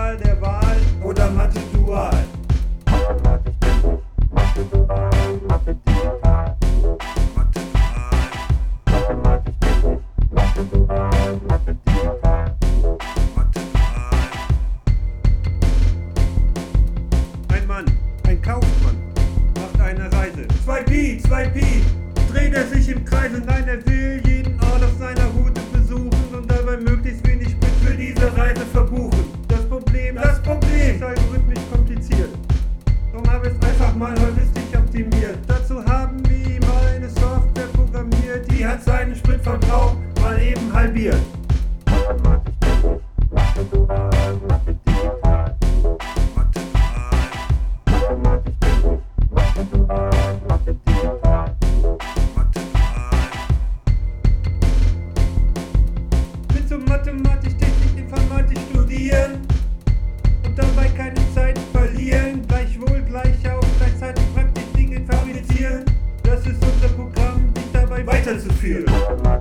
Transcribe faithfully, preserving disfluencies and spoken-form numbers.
Qual der Wahl oder Mathe Dual. Mathematik Englisch, Mathe dual, Mathe digital. Mathe Dual, Mathematik Englisch, Mathe dual, Mathe digital. Mathe Dual. Ein Mann, ein Kaufmann, macht eine Reise. zwei Pi, zwei Pi, dreht er sich im Kreis. Nein, er will jeden Ort auf seiner Route besuchen und dabei möglichst wenig Sprit für diese Reise verbuchen. Das Problem, das Problem ist algorithmisch kompliziert. Darum habe ich es einfach mal heuristisch optimiert. Dazu haben wir ihm mal eine Software programmiert, die hat seinen Spritverbrauch mal eben halbiert. Mathematik Englisch, Mathe dual, Mathe digital. Mathe Dual, Mathematik Englisch, Mathe dual, Mathe digital. Mathe Dual. Willst du Mathematik, Technik, Informatik studieren und dabei keine Zeit verlieren? Gleichwohl gleich auch gleichzeitig praktisch Dinge fabrizieren. Das ist unser Programm, dich dabei weiterzuführen. Mathematik